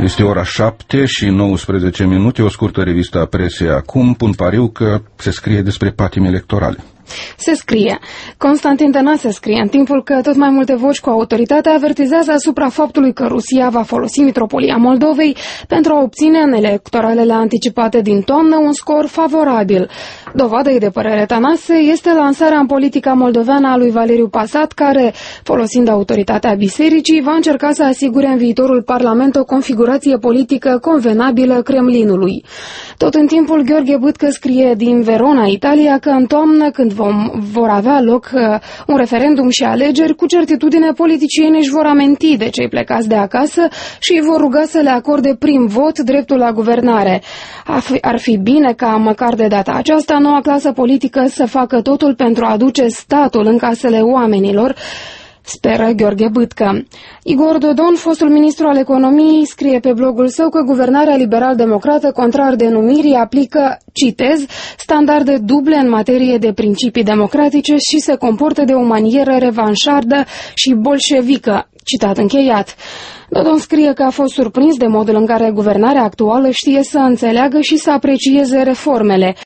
Este ora 7:19, o scurtă revistă a presei acum. Pun pariu că se scrie despre patimi electorale. Se scrie. Constantin Tănase scrie în timpul că tot mai multe voci cu autoritate avertizează asupra faptului că Rusia va folosi mitropolia Moldovei pentru a obține în electoralele anticipate din toamnă un scor favorabil. Dovadă, de părere Tănase, este lansarea în politica moldoveană a lui Valeriu Pasat, care, folosind autoritatea bisericii, va încerca să asigure în viitorul Parlament o configurație politică convenabilă Kremlinului. Tot în timpul, Gheorghe Bâtcă scrie din Verona, Italia, că în toamnă, când vor avea loc un referendum și alegeri, cu certitudine politicienii își vor aminti de cei plecați de acasă și îi vor ruga să le acorde prim vot dreptul la guvernare. Ar fi bine ca, măcar de data aceasta, noua clasă politică să facă totul pentru a aduce statul în casele oamenilor, speră Gheorghe Bâtcă. Igor Dodon, fostul ministru al economiei, scrie pe blogul său că guvernarea liberal-democrată, contrar denumirii, aplică, citez, standarde duble în materie de principii democratice și se comportă de o manieră revanșardă și bolșevică. Citat încheiat. Dodon scrie că a fost surprins de modul în care guvernarea actuală știe să înțeleagă și să aprecieze reformele.